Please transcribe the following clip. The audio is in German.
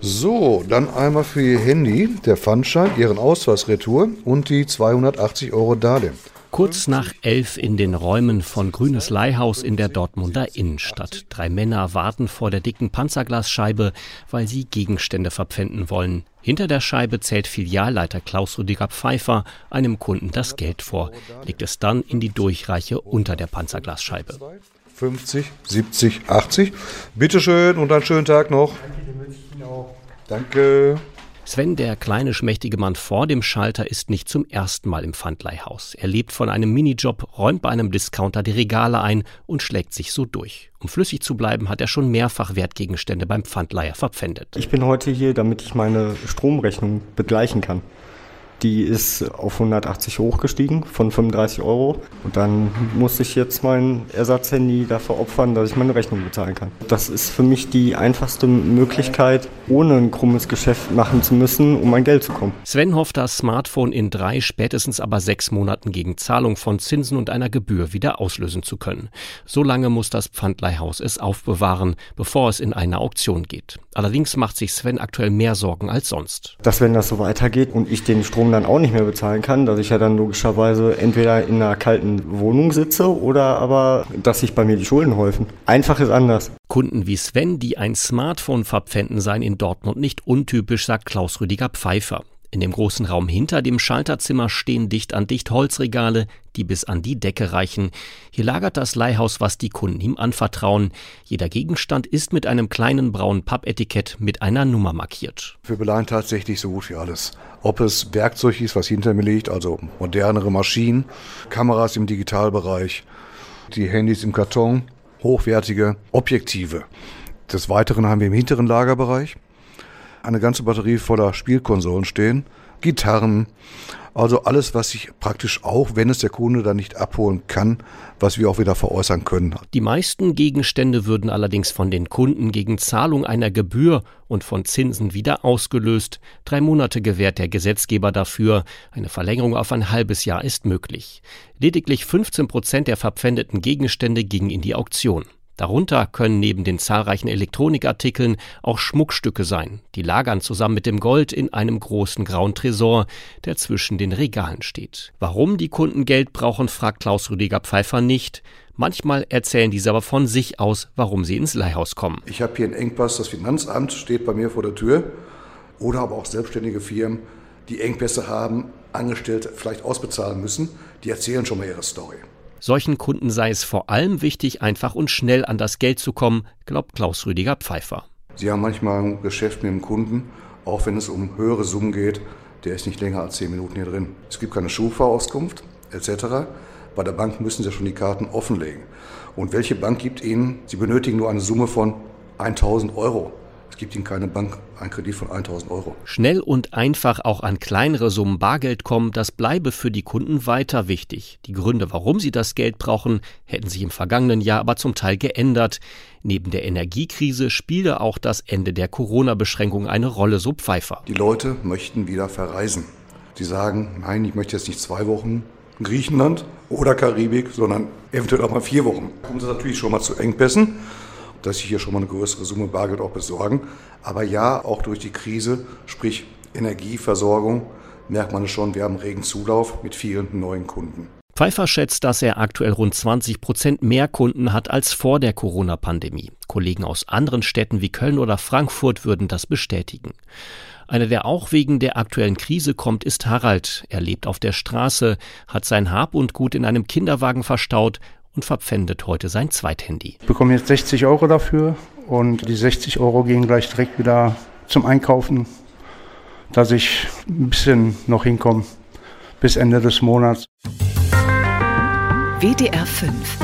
So, dann einmal für Ihr Handy, der Pfandschein, Ihren Ausweis retour und die 280 € Darlehen. Kurz nach 11 in den Räumen von Grünes Leihhaus in der Dortmunder Innenstadt. 3 Männer warten vor der dicken Panzerglasscheibe, weil sie Gegenstände verpfänden wollen. Hinter der Scheibe zählt Filialleiter Klaus-Rüdiger Pfeiffer einem Kunden das Geld vor, legt es dann in die Durchreiche unter der Panzerglasscheibe. 50, 70, 80. Bitteschön und einen schönen Tag noch. Danke. Sven, der kleine, schmächtige Mann vor dem Schalter, ist nicht zum ersten Mal im Pfandleihhaus. Er lebt von einem Minijob, räumt bei einem Discounter die Regale ein und schlägt sich so durch. Um flüssig zu bleiben, hat er schon mehrfach Wertgegenstände beim Pfandleiher verpfändet. Ich bin heute hier, damit ich meine Stromrechnung begleichen kann. Die ist auf 180 hochgestiegen von 35 €. Und dann muss ich jetzt mein Ersatzhandy dafür opfern, dass ich meine Rechnung bezahlen kann. Das ist für mich die einfachste Möglichkeit, ohne ein krummes Geschäft machen zu müssen, um an Geld zu kommen. Sven hofft, das Smartphone in 3, spätestens aber 6 Monaten gegen Zahlung von Zinsen und einer Gebühr wieder auslösen zu können. So lange muss das Pfandleihhaus es aufbewahren, bevor es in eine Auktion geht. Allerdings macht sich Sven aktuell mehr Sorgen als sonst. Dass, wenn das so weitergeht und ich den Strom dann auch nicht mehr bezahlen kann, dass ich ja dann logischerweise entweder in einer kalten Wohnung sitze oder aber, dass sich bei mir die Schulden häufen. Einfach ist anders. Kunden wie Sven, die ein Smartphone verpfänden, seien in Dortmund nicht untypisch, sagt Klaus-Rüdiger Pfeiffer. In dem großen Raum hinter dem Schalterzimmer stehen dicht an dicht Holzregale, die bis an die Decke reichen. Hier lagert das Leihhaus, was die Kunden ihm anvertrauen. Jeder Gegenstand ist mit einem kleinen braunen Pappetikett mit einer Nummer markiert. Wir beleihen tatsächlich so gut wie alles. Ob es Werkzeug ist, was hinter mir liegt, also modernere Maschinen, Kameras im Digitalbereich, die Handys im Karton, hochwertige Objektive. Des Weiteren haben wir im hinteren Lagerbereich eine ganze Batterie voller Spielkonsolen stehen, Gitarren, also alles, was sich praktisch auch, wenn es der Kunde dann nicht abholen kann, was wir auch wieder veräußern können. Die meisten Gegenstände würden allerdings von den Kunden gegen Zahlung einer Gebühr und von Zinsen wieder ausgelöst. 3 Monate gewährt der Gesetzgeber dafür. Eine Verlängerung auf ein halbes Jahr ist möglich. Lediglich 15% der verpfändeten Gegenstände gingen in die Auktion. Darunter können neben den zahlreichen Elektronikartikeln auch Schmuckstücke sein. Die lagern zusammen mit dem Gold in einem großen grauen Tresor, der zwischen den Regalen steht. Warum die Kunden Geld brauchen, fragt Klaus-Rüdiger Pfeiffer nicht. Manchmal erzählen diese aber von sich aus, warum sie ins Leihhaus kommen. Ich habe hier einen Engpass, das Finanzamt steht bei mir vor der Tür. Oder aber auch selbstständige Firmen, die Engpässe haben, Angestellte vielleicht ausbezahlen müssen. Die erzählen schon mal ihre Story. Solchen Kunden sei es vor allem wichtig, einfach und schnell an das Geld zu kommen, glaubt Klaus-Rüdiger Pfeiffer. Sie haben manchmal ein Geschäft mit dem Kunden, auch wenn es um höhere Summen geht, der ist nicht länger als 10 Minuten hier drin. Es gibt keine Schufa-Auskunft etc. Bei der Bank müssen Sie schon die Karten offenlegen. Und welche Bank gibt Ihnen, Sie benötigen nur eine Summe von 1.000 €. Es gibt Ihnen keine Bank einen Kredit von 1.000 €. Schnell und einfach auch an kleinere Summen Bargeld kommen, das bleibe für die Kunden weiter wichtig. Die Gründe, warum sie das Geld brauchen, hätten sich im vergangenen Jahr aber zum Teil geändert. Neben der Energiekrise spiele auch das Ende der Corona-Beschränkungen eine Rolle, so Pfeiffer. Die Leute möchten wieder verreisen. Sie sagen, nein, ich möchte jetzt nicht 2 Wochen in Griechenland oder Karibik, sondern eventuell auch mal 4 Wochen. Da kommt es natürlich schon mal zu Engpässen, dass sie hier schon mal eine größere Summe Bargeld auch besorgen. Aber ja, auch durch die Krise, sprich Energieversorgung, merkt man es schon, wir haben regen Zulauf mit vielen neuen Kunden. Pfeiffer schätzt, dass er aktuell rund 20% mehr Kunden hat als vor der Corona-Pandemie. Kollegen aus anderen Städten wie Köln oder Frankfurt würden das bestätigen. Einer, der auch wegen der aktuellen Krise kommt, ist Harald. Er lebt auf der Straße, hat sein Hab und Gut in einem Kinderwagen verstaut und verpfändet heute sein Zweithandy. Ich bekomme jetzt 60 € dafür und die 60 € gehen gleich direkt wieder zum Einkaufen, dass ich ein bisschen noch hinkomme bis Ende des Monats. WDR 5